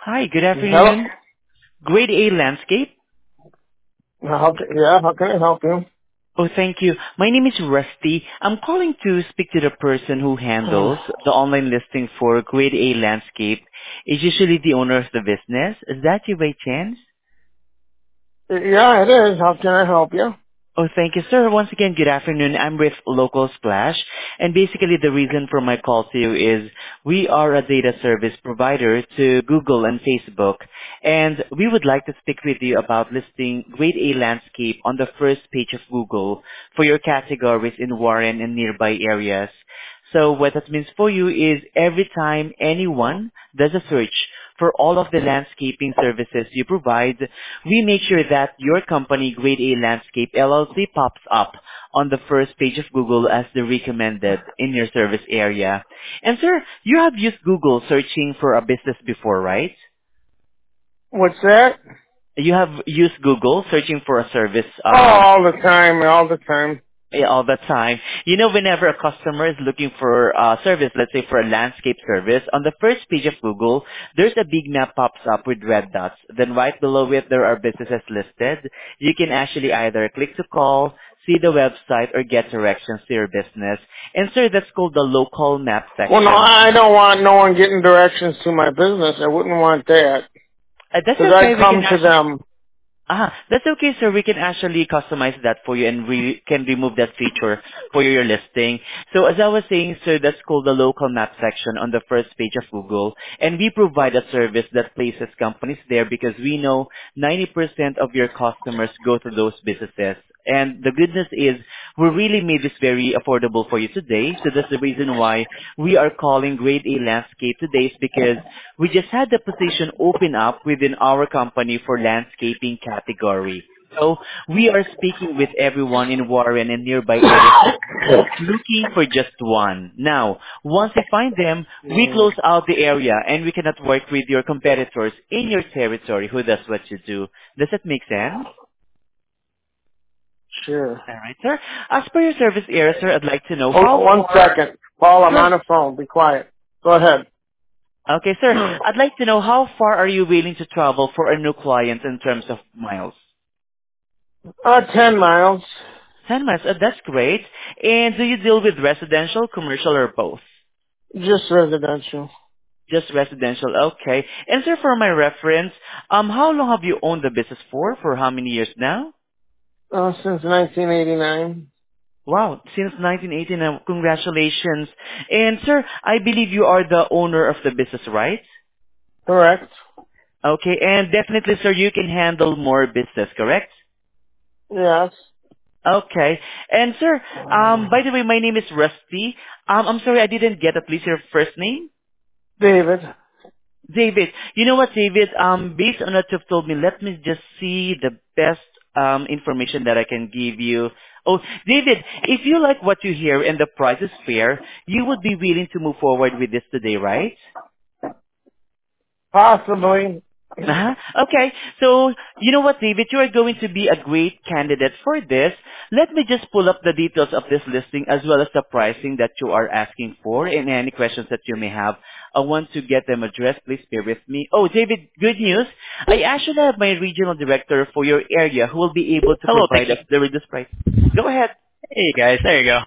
Hi, good Hello? afternoon. Grade A Landscape. How can I help you? Oh, thank you. My name is Rusty. I'm calling to speak to the person who handles the online listing for Grade A Landscape. Is usually the owner of the business. Is that you by chance? Yeah, it is. How can I help you? Oh, thank you, sir. Once again, good afternoon. I'm with Local Splash, and basically the reason for my call to you is we are a data service provider to Google and Facebook, and we would like to speak with you about listing Grade A Landscape on the first page of Google for your categories in Warren and nearby areas. So what that means for you is every time anyone does a search for all of the landscaping services you provide, we make sure that your company, Grade A Landscape LLC, pops up on the first page of Google as the recommended in your service area. And sir, you have used Google searching for a business before, right? What's that? You have used Google searching for a service Oh, all the time. all the time. You know, whenever a customer is looking for a service, let's say for a landscape service, on the first page of Google, there's a big map pops up with red dots. Then right below it, there are businesses listed. You can actually either click to call, see the website, or get directions to your business. And sir, that's called the local map Well, no, section. I don't want no one getting directions to my business. I wouldn't want that. That's Because okay. I'd We can come to actually them. That's okay, sir. We can actually customize that for you and we can remove that feature for your listing. So as I was saying, sir, that's called the local map section on the first page of Google. And we provide a service that places companies there because we know 90% of your customers go to those businesses. And the good news is we really made this very affordable for you today. So that's the reason why we are calling Grade A Landscape today is because we just had the position open up within our company for landscaping category. So we are speaking with everyone in Warren and nearby areas looking for just one. Now, once we find them, we close out the area and we cannot work with your competitors in your territory who does what you do. Does that make sense? Sure. All right, sir. As per your service area, sir, I'd like to know Hold how on one far... second. Paul, I'm Sure. on the phone. Be quiet. Go ahead. Okay, sir. I'd like to know how far are you willing to travel for a new client in terms of miles? 10 miles. 10 miles. That's great. And do you deal with residential, commercial, or both? Just residential. Just residential. Okay. And sir, for my reference, how long have you owned the business for? For how many years now? Since 1989. Wow, since 1989. Congratulations. And sir, I believe you are the owner of the business, right? Correct. Okay. And definitely, sir, you can handle more business, correct? Yes. Okay. And sir, by the way, my name is Rusty. I'm sorry, I didn't get at least your first name. David. David. You know what, David? Based on what you've told me, let me just see the best information that I can give you. Oh, David, if you like what you hear and the price is fair, you would be willing to move forward with this today, right? Possibly. Uh-huh. Okay. So, you know what, David? You are going to be a great candidate for this. Let me just pull up the details of this listing as well as the pricing that you are asking for and any questions that you may have. I want to get them addressed. Please bear with me. Oh, David, good news. I actually have my regional director for your area who will be able to Hello, thank provide you. us the reduced price. Go ahead. Hey guys, there you go.